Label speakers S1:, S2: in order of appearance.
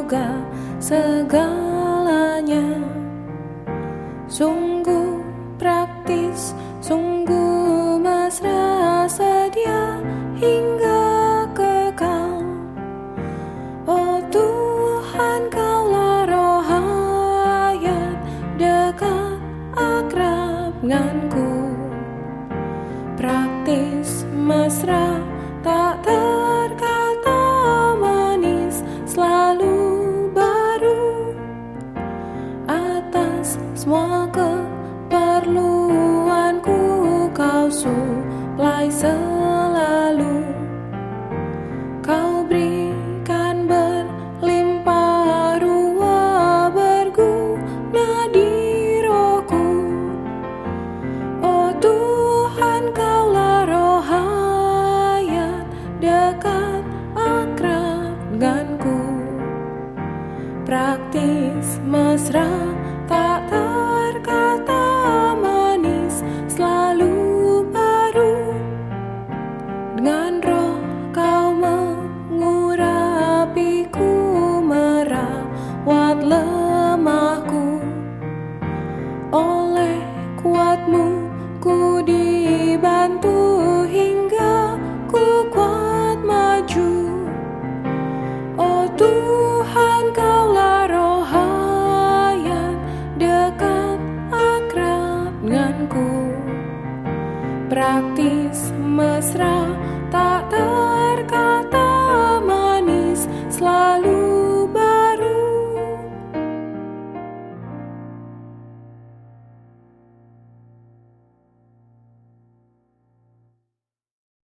S1: juga segalanya. Sungguh praktis, sungguh mesra, sedia hingga kekal. Oh Tuhan, Kaulah Roh Hayat, dekat akrab denganku. Praktis, mesra, tak terkata manis, selalu baru. Atas semua keperluanku Kau suplai selalu. Kau berikan berlimpah ruah, berguna di rohku. Oh Tuhan, Kaulah Roh Hayat, dekat akrab denganku. Praktis, mesra, tak terkata manis, selalu baru. Dengan roh Kau mengurapiku, merawat lemahku. Oleh kuat-Mu ku dibantu hingga ku kuat maju. Oh Tuhan, Kaulah Roh Hayat, dekat akrab denganku. Praktis, mesra,